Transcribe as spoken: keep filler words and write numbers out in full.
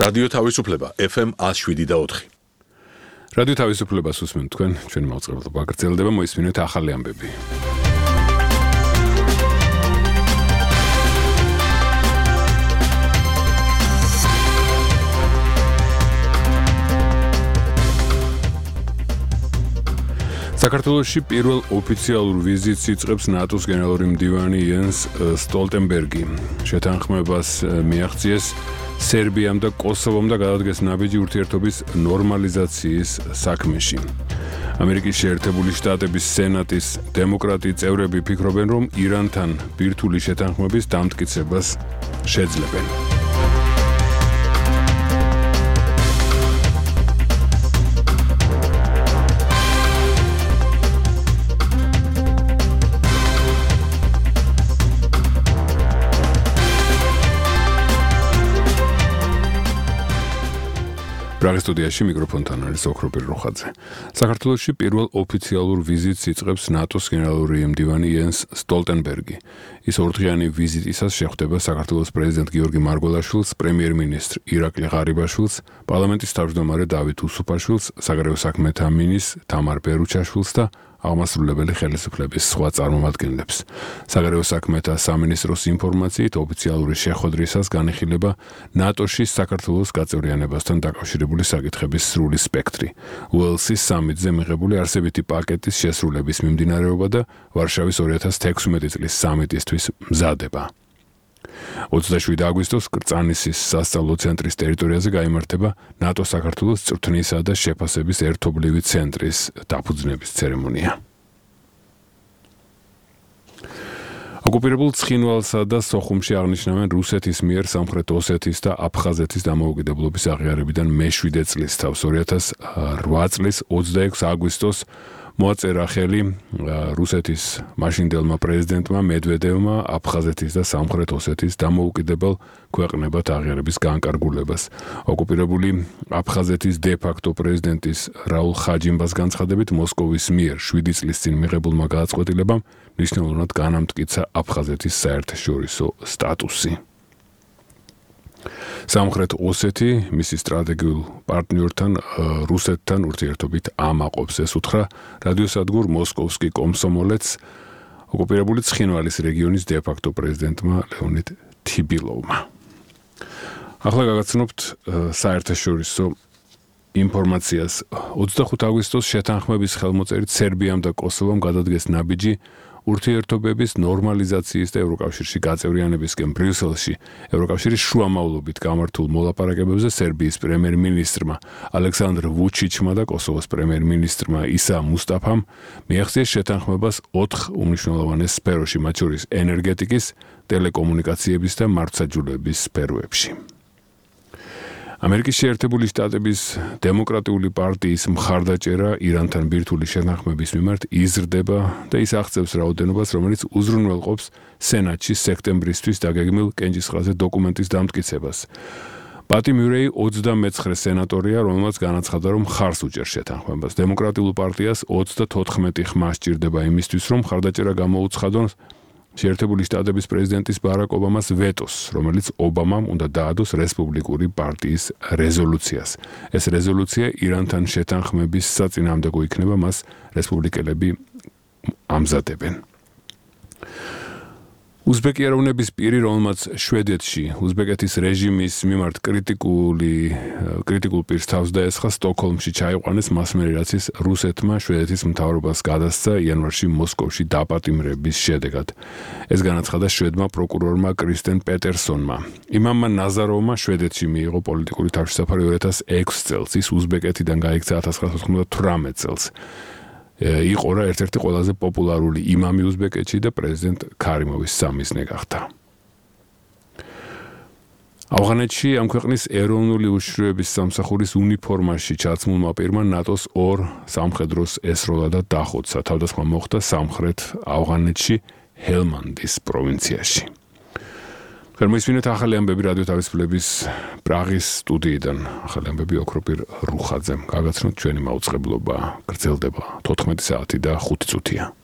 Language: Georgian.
რადიო თავისუფლება F M one oh seven და four. რადიო თავისუფლებას უსმენთ თქვენ, ჩვენი მაუწყებლობა გრძელდება, მოისმინეთ ახალი ამბები. საქართველოში პირველ ოფიციალურ ვიზიტს იწყებს ნატოს გენერალური მდივანი იენს სტოლტენბერგი. შეთანხმებას მიაღწიეს სერბიამ და კოსოვომ და გადადგეს ნაბიჯი ურთიერთობის ნორმალიზაციის საქმეში. ამერიკის შეერთებული შტატების სენატის დემოკრატი წევრები ფიქრობენ, რომ ირანთან ბირთვული შეთანხმების დამტკიცებას შეძლებენ. პრაღის სტუდიაში მიკროფონთან არის ოქროპირ როხაძე. საქართველოში პირველ ოფიციალურ ვიზიტს იწყებს ნატოს გენერალური მდივანი იენს სტოლტენბერგი. ის ორდღიანი ვიზიტისას შეხვდება საქართველოს პრეზიდენტ გიორგი მარგველაშვილს, პრემიერ-მინისტრ ირაკლი ღარიბაშვილს, პარლამენტის თავმჯდომარე დავით უსუფაშვილს, საგარეო საქმეთა მინისტრ თამარ ბერუჩაშვილს და აღმასრულებელი ხელისუფლების სხვა წარმომადგენლებს. საგარეო საქმეთა სამინისტროს ინფორმაციით ოფიციალური შეხვედრისას განიხილება ნატოში საქართველოს გაწევრიანებასთან დაკავშირებული საკითხების სრული სპექტრი. უელსის სამიტზე მიღებული არსებითი პაკეტის შესრულების მიმდინარეობა და ვარშავის two thousand sixteen წლის სამიტისთვის მზადება. ოცდაშვიდი აგვისტოს კრწანისის სასწავლო ცენტრის ტერიტორიაზე გაიმართება ნატო-საქართველოს წვრთნისა და შეფასების ერთობლივი ცენტრის დაფუძნების ცერემონია. ოკუპირებულ ცხინვალსა და სოხუმში აღნიშნავენ რუსეთის მიერ სამხრეთ ოსეთის და აფხაზეთის დამოუკიდებლობის აღიარებიდან მეშვიდე წლის თავს two thousand eight წლის ოცდაექვსი აგვისტოს მოაწერა ხელი რუსეთის მაშინდელმა პრეზიდენტმა მედვედევმა აფხაზეთის და სამხრეთ ოსეთის დამოუკიდებელ ქვეყნებად აღიარების განკარგულებას. ოკუპირებული აფხაზეთის დე-ფაქტო პრეზიდენტის რაულ ხაჯიმბას განცხადებით მოსკოვის მიერ შვიდი წლის წინ მიღებულმა გადაწყვეტილებამ მნიშვნელოვნად განამტკიცა აფხაზეთის საერთაშორისო სტატუსი. სამხრეთ ოსეთი მისი სტრატეგიულ პარტნიორთან რუსეთთან ურთიერთობით ამაყობს, ეს უთხრა რადიოსადგურ მოსკოვსკი კომსომოლეც ოკუპირებული ცხინვალის რეგიონის დე-ფაქტო პრეზიდენტმა ლეონიდ თიბილოვმა. ახლა გაგაცნობთ საერთაშორისო ინფორმაციას. ოცდახუთი აგვისტოს შეთანხმების ხელმოწერით სერბიამ და კოსოვომ გადადგეს ნაბიჯი ურთიერთობების ნორმალიზაციის და ევროკავშირში გაწევრიანებისკენ ბრიუსელში ევროკავშირის შუამავლობით გამართულ მოლაპარაკებებზე სერბიის პრემიერ-მინისტრმა ალექსანდრ ვუჩიჩმა და კოსოვოს პრემიერ-მინისტრმა ისა მუსტაფამ მიაღწიეს შეთანხმებას ოთხ უმნიშვნელოვანეს სფეროში, მათ შორის ენერგეტიკის, ტელეკომუნიკაციების და მართლმსაჯულების სფეროებში. ამერიკის შეერთებული შტატების დემოკრატიული პარტიის მხარდაჭერა ირანთან ბირთვული შეთანხმების მიმართ იზრდება და ის აღწევს რაოდენობას, რომელიც უზრუნველყოფს სენატში სექტემბრისთვის დაგეგმილ კენჭისყრაზე დოკუმენტის დამტკიცებას. პატი მიურეი ოცდამეცხრე სენატორია, რომელმაც განაცხადა, რომ ხარს უჭერს შეთანხმებას. დემოკრატიულ პარტიას ოცდათოთხმეტი ხმა სჭირდება იმისთვის, რომ მხარდაჭერა გამოუცხადონ შეერთებული შტატების პრეზიდენტის ბარაკ ობამას ვეტოს, რომელიც ობამამ უნდა დაადოს რესპუბლიკური პარტიის რეზოლუციას. ეს რეზოლუცია ირანთან შეთანხმების საწინააღმდეგო იქნება, მას რესპუბლიკელები ამზადებენ. უზბეკი ეროვნების პირი, რომელმაც შვედეთში უზბეკეთის რეჟიმის მიმართ კრიტიკული კრიტიკულ პირს თავს დაესხა, სტოკჰოლმში ჩაიყვანეს მასმერი, რაც ის რუსეთმა შვედეთის მთავრობას გადასცა იანვარში მოსკოვში დაპატიმრების შედეგად. ეს განაცხადა შვედმა პროკურორმა კრისტენ პეტერსონმა. იმამმა ნაზაროვმა შვედეთში მიიღო პოლიტიკური თავშესაფარი two thousand six წელს, ის უზბეკეთიდან გაიქცა one thousand nine hundred ninety-eight წელს. იყო რა ერთ-ერთი ყველაზე პოპულარული იმამი უზბეკეთში და პრეზიდენტ ქარიმოვის სამიზნე გახდა. ავღანეთში ამ ქვეყნის ეროვნული უშიშროების სამსახურის უნიფორმაში ჩაცმულმა პირმა ნატოს ორ სამხედროს ესროლა და დახოცა. თავდასხმა მოხდა სამხრეთ ავღანეთში ჰელმანდის პროვინციაში. Permisminat ახალი ამბები რადიო თავისუფლების პრაღის სტუდიიდან. ახალი ამბები ოქროპირ რუხაძემ. გაგაცნოთ ჩვენი მაუწყებლობა. გრძელდება თოთხმეტი საათი და ხუთი წუთია.